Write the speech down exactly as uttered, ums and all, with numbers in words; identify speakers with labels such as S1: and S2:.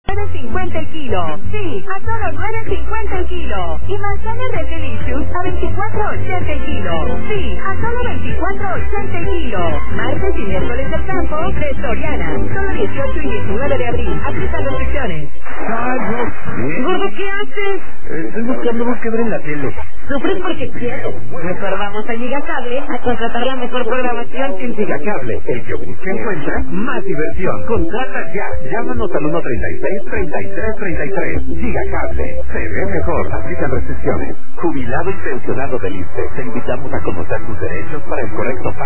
S1: nueve cincuenta el kilo. Sí, a solo nueve cincuenta el kilo. Y manzanas Red Delicious a veinticuatro ochenta el kilo. Sí, a solo veinticuatro ochenta el kilo. Martes y miércoles del campo de Soriana. Solo dieciocho y diecinueve de abril. Aplican restricciones.
S2: Ay, no.
S1: Gordo, ¿qué haces?
S2: Eh, Estoy buscando algo que ver en la tele.
S1: Sufres porque quieres. Mejor vamos a Gigacable a contratar la mejor programación.
S2: En Gigacable, el que busca encuentra más diversión. Contrata ya. Llámanos al uno treinta y seis, treinta y tres treinta y tres. Gigacable. Se ve mejor. Aplican restricciones. Jubilado y pensionado del I S S S Te invitamos a conocer tus derechos para el correcto pago